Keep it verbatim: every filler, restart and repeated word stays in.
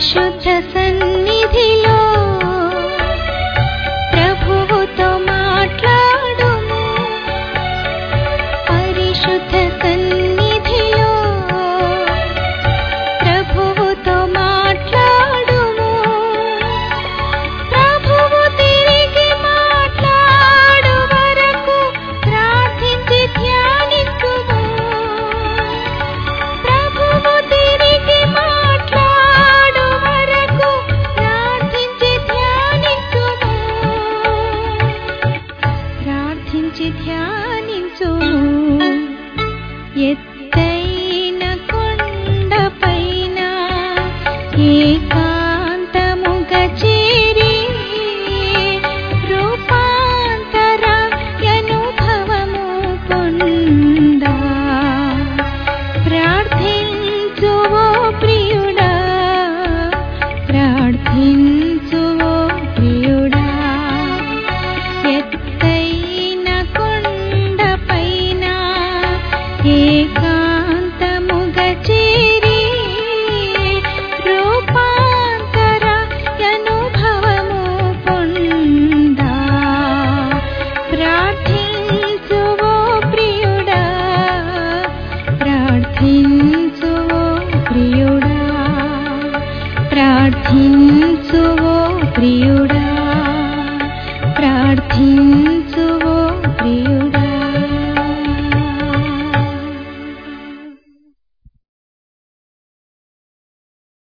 పరిశుద్ధ సన్నిధిలో ప్రభువుతో మాట్లాడుము. పరిశుద్ధ సన్నిధిలో ప్రభువుతో మాట్లాడుము. ప్రభువు తిరిగి మాట్లాడు వరకు ప్రార్థించి ధ్యానించుము. ప్రభువు తిరిగి మాట్లాడు వరకు ప్రార్థించి ధ్యానించుము. ప్రార్థించి ధ్యానించుము. ఎత్తైన కొండపైన ఏకాంతముగా చేరి రూపాంతర అనుభవము పొందా. ప్రార్థించు ఓ ప్రియుడా, ప్రార్థించు ఓ ప్రియుడా. ఎత్తైన కొండపైన ఏకాంతముగా చేరి రూపాంతర అనుభవము పొందా. ప్రార్థించు ఓ ప్రియుడా, ప్రార్థించు ఓ ప్రియుడా, ప్రార్థించు ఓ ప్రియుడా.